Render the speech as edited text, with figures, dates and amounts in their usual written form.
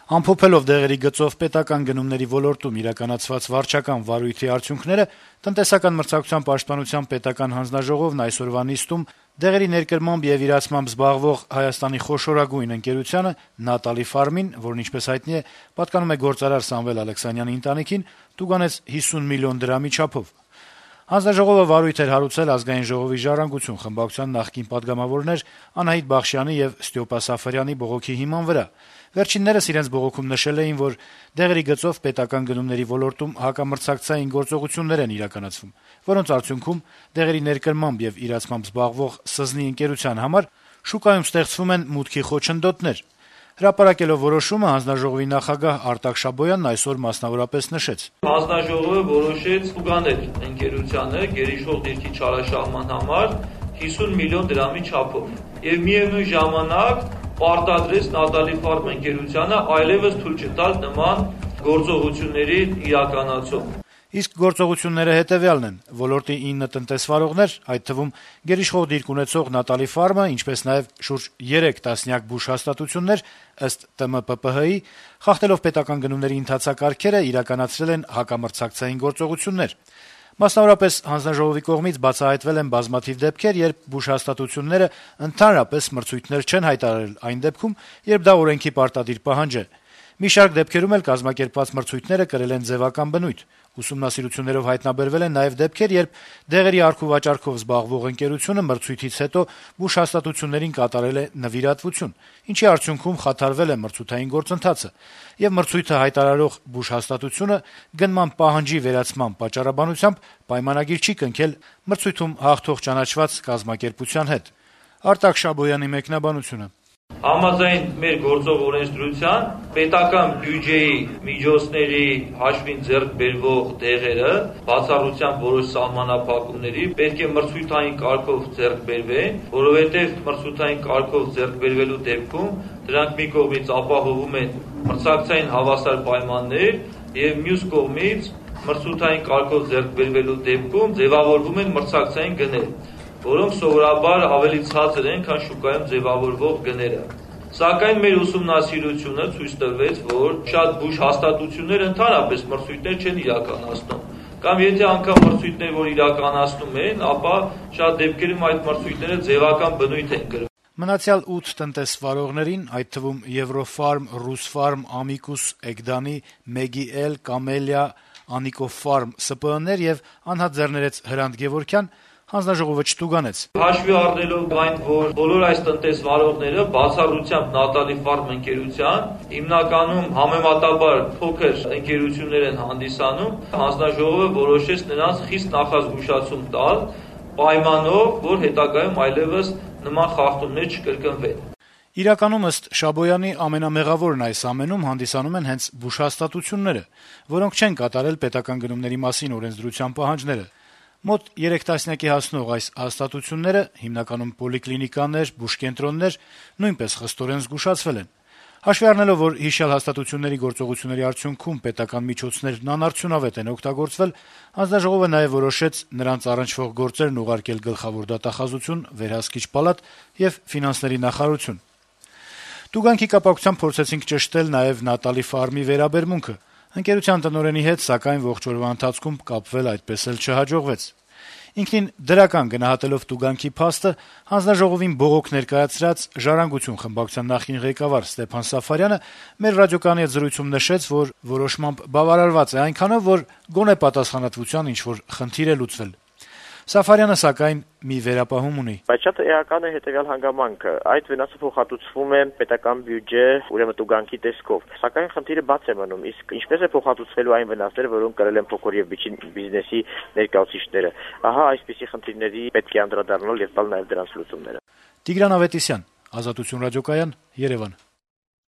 Ամփոփելով դեղերի գծով պետական գնումների ոլորտում իրականացված վարչական վարույթի արդյունքները, տնտեսական մրցակցության պաշտպանության պետական հանձնաժողովն այսօրվա նիստում դեղերի ներկրմամբ եւ իրացմամբ զբաղվող Հայաստանի խոշորագույն ընկերությանը Նատալի Ֆարմին, որն ինչպես հայտնի է, պատկանում է գործարար Սամվել Ալեքսանյանի ընտանիքին, տուգանեց 50 միլիոն դրամի չափով։ Հանձնաժողովը վարույթ էր հարուցել Ազգային ժողովի «Ժառանգություն» խմբակցության նախկին պատգամավորներ Անահիտ Բախշյանի եւ Ստյոպա Սաֆարյանի բողոքի հիման վրա։ Վերջիններս իրենց բողոքում նշել էին, որ դեղերի գծով պետական գնումների ոլորտում հակամրցակցային գործողություններ են իրականացվում, որոնց արդյունքում դեղերի ներկրմամբ եւ իրացմամբ զբաղվող «Սզնի» ընկերության համար շուկայում ստեղծվում են մուտքի խոչընդոտներ։ Հրապարակելով որոշումը հանձնաժողովի նախագահ Արտակ Շաբոյանն այսօր մասնավորապես նշեց. Հանձնաժողովը որոշեց տուգանել ընկերությանը գերիշխող դիրքի չարաշահման համար 50 միլիոն դրամի չափով եւ միևնույն ժամանակ պարտադրեց Նատալի Ֆարմ ընկերությանը այլեւս թույլ չտալ նման գործողությունների իրականացում։ Իսկ գործողությունները հետեւյալն են. ոլորտի 9 տնտեսվարողներ, այդ թվում գերիշխող դիրք ունեցող Նատալի Ֆարմը, ինչպես նաեւ շուրջ 3 տասնյակ բուժ հաստատություններ, ըստ ՏՄՊՊՀ-ի, խախտելով պետական գնումների ընթացակարգերը, իրականացրել են հակամրցակցային գործողություններ։ Մասնավորապես հանձնաժողովի կողմից բացահայտվել են բազմաթիվ դեպքեր, երբ բուժհաստատությունները ընդհանրապես մրցույթներ չեն հայտարարել այն դեպքում, երբ դա օրենքի պարտադիր պահանջ է։ Մի շարք դեպքերում էլ կազմակերպված մրցույթները կրել են ձևական բնույթ։ Ուսումնասիրություններով հայտնաբերվել են նաեւ դեպքեր, երբ դեղերի առքուվաճառքով զբաղվող ընկերությունը մրցույթից հետո բուժհաստատություններին կատարել է նվիրատվություն, ինչի արդյունքում խաթարվել է մրցութային գործընթացը, եւ մրցույթը հայտարարող բուժհաստատությունը գնման պահանջի վերացման պատճառաբանությամբ պայմանագիր չի կնքել մրցույթում հաղթող ճանաչված կազմակերպության հետ։ Արտակ Շաբոյանի մեկնաբանությունը. Համաձայն մեր գործող օրենսդրության պետական բյուջեի միջոցների հաշվին ձեռք բերվող դեղերը բացառությամբ որոշ սահմանափակումների պետք է մրցույթային կարգով ձեռք բերվեն, որովհետև մրցույթային կարգով ձեռք բերվելու դեպքում դրանք մի կողմից ապահովում են մրցակցային հավասար պայմաններ եւ մյուս կողմից մրցույթային կարգով ձեռք բերվելու դեպքում ձևավորվում են մրցակցային գներ, որոնք սովորաբար ավելի ցածր են, քան շուկայում ձևավորվող գները։ Սակայն մեր ուսումնասիրությունը ցույց տվեց, որ շատ բուժ հաստատություններ ընդհանրապես մրցույթներ չեն իրականացնում, կամ եթե անգամ մրցույթներ որ իրականացնում են, ապա շատ դեպքերում այդ մրցույթները ձևական բնույթ են կրում։ Մնացյալ 8 տնտեսվարողներին, այդ թվում Եվրոֆարմ, Ռուսֆարմ, Ամիկուս, Էգդանի, Մեգիել, Կամելիա, Անիկոֆարմ ՍՊԸ-ներ եւ անհատ ձեռներեց Հրանտ Գևորգյան հանձնաժողովը չտուգանեց։ Հաշվի առնելով այն, որ բոլոր այս տնտեսվարողները բացառությամբ Նատալի Ֆարմ ընկերության հիմնականում համեմատաբար փոքր ընկերություններ են հանդիսանում, հանձնաժողովը որոշեց նրանց խիստ նախազգուշացում տալ, պայմանով, որ հետագայում այլևս նման խախտումներ չկրկնվեն։ Իրականում ըստ Շաբոյանի ամենամեղավորն այս ամենում հանդիսանում են հենց բուժհաստատությունները, որոնք չեն կատարել պետական գնումների մասին օրենսդրության պահանջները։ Մոտ 3 տասնյակի հասնող այս հաստատությունները, հիմնականում պոլիկլինիկաներ, բուժկենտրոններ, նույնպես խստորեն զգուշացվել են։ Հաշվի առնելով, որ հիշյալ հաստատությունների գործողությունների արդյունքում պետական միջոցներն անարդյունավետ են օգտագործվել, հանձնաժողովը նաեւ որոշեց նրանց առնչվող գործերն ուղարկել Գլխավոր դատախազություն, Վերահսկիչ պալատ եւ Ֆինանսների նախարարություն։ Տուգանքի կապակցությամբ փորձեցինք ճշտել նաեւ Նատալի Ֆարմի վերաբերմունքը։ Ընկերության տնօրենի հետ, սակայն ողջ օրվա ընթացքում կապվել այդպես էլ չհաջողվեց։ Ինքնին դրական գնահատելով տուգանքի փաստը, հանձնաժողովին բողոք ներկայացրած «Ժառանգություն» խմբակցության նախկին ղեկավար Ստեփան Սաֆարյանը մեր ռադիոկայանի հետ զրույցում նշեց, որ որոշմամբ բավարարված է այնքանով, որ գոնե պատասխանատվության ինչ-որ խնդիր է լուծվել։ Սաֆարյանը, սակայն, մի վերապահում ունի. Բայց շատ էական է հետեւյալ հանգամանքը. այդ վնասը փոխհատուցվում է պետական բյուջե, ուրեմն տուգանքի տեսքով։ Սակայն խնդիրը բաց է մնում, իսկ ինչպես է փոխհատուցվելու այն վնասները, որոնք կրել են փոքր եւ միջին բիզնեսի ներկայացուցիչները։ Ահա այսպիսի խնդիրների պետք է անդրադառնալ եւ տալ նաեւ դրանց լուծումները։ Տիգրան Ավետիսյան, Ազատություն ռադիոկայան, Երևան։